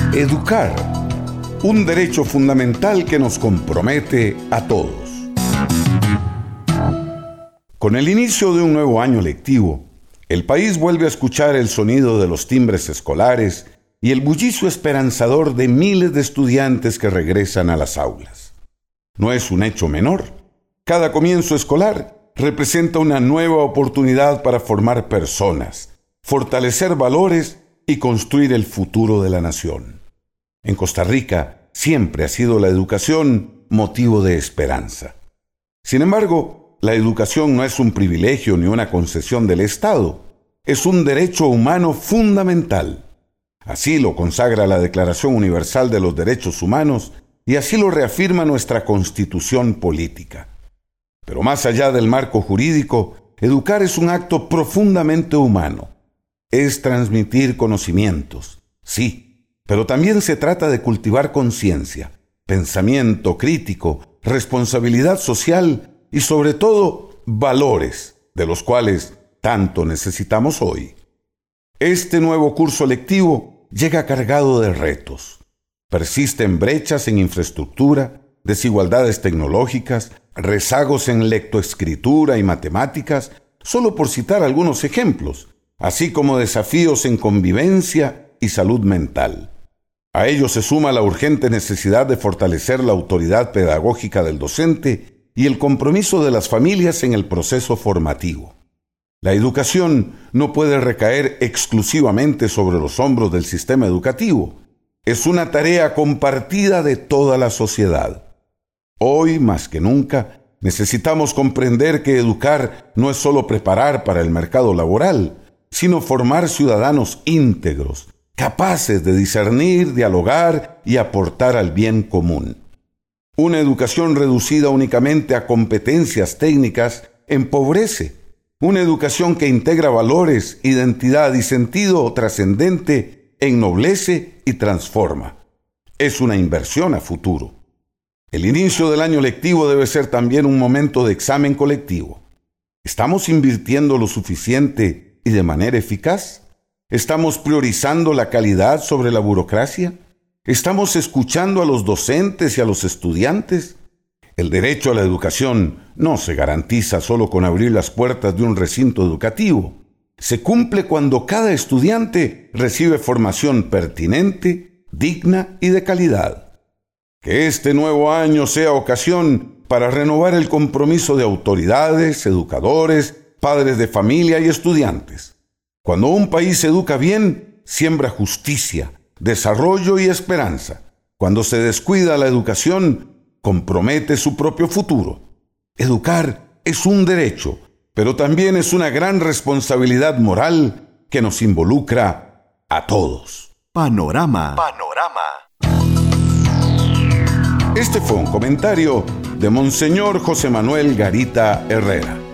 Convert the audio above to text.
Educar, un derecho fundamental que nos compromete a todos. Con el inicio de un nuevo año lectivo, el país vuelve a escuchar el sonido de los timbres escolares y el bullicio esperanzador de miles de estudiantes que regresan a las aulas. No es un hecho menor. Cada comienzo escolar representa una nueva oportunidad para formar personas, fortalecer valores y construir el futuro de la nación. En Costa Rica siempre ha sido la educación motivo de esperanza. Sin embargo, la educación no es un privilegio ni una concesión del Estado, es un derecho humano fundamental. Así lo consagra la Declaración Universal de los Derechos Humanos y así lo reafirma nuestra Constitución política. Pero más allá del marco jurídico, educar es un acto profundamente humano. Es transmitir conocimientos, sí, pero también se trata de cultivar conciencia, pensamiento crítico, responsabilidad social y sobre todo valores, de los cuales tanto necesitamos hoy. Este nuevo curso lectivo llega cargado de retos. Persisten brechas en infraestructura, desigualdades tecnológicas, rezagos en lectoescritura y matemáticas, solo por citar algunos ejemplos, así como desafíos en convivencia y salud mental. A ello se suma la urgente necesidad de fortalecer la autoridad pedagógica del docente y el compromiso de las familias en el proceso formativo. La educación no puede recaer exclusivamente sobre los hombros del sistema educativo. Es una tarea compartida de toda la sociedad. Hoy, más que nunca, necesitamos comprender que educar no es solo preparar para el mercado laboral, sino formar ciudadanos íntegros, capaces de discernir, dialogar y aportar al bien común. Una educación reducida únicamente a competencias técnicas empobrece. Una educación que integra valores, identidad y sentido trascendente ennoblece y transforma. Es una inversión a futuro. El inicio del año lectivo debe ser también un momento de examen colectivo. ¿Estamos invirtiendo lo suficiente y de manera eficaz? ¿Estamos priorizando la calidad sobre la burocracia? ¿Estamos escuchando a los docentes y a los estudiantes? El derecho a la educación no se garantiza solo con abrir las puertas de un recinto educativo. Se cumple cuando cada estudiante recibe formación pertinente, digna y de calidad. Que este nuevo año sea ocasión para renovar el compromiso de autoridades, educadores, padres de familia y estudiantes. Cuando un país educa bien, siembra justicia, desarrollo y esperanza. Cuando se descuida la educación, compromete su propio futuro. Educar es un derecho, pero también es una gran responsabilidad moral que nos involucra a todos. Panorama. Este fue un comentario de Monseñor José Manuel Garita Herrera.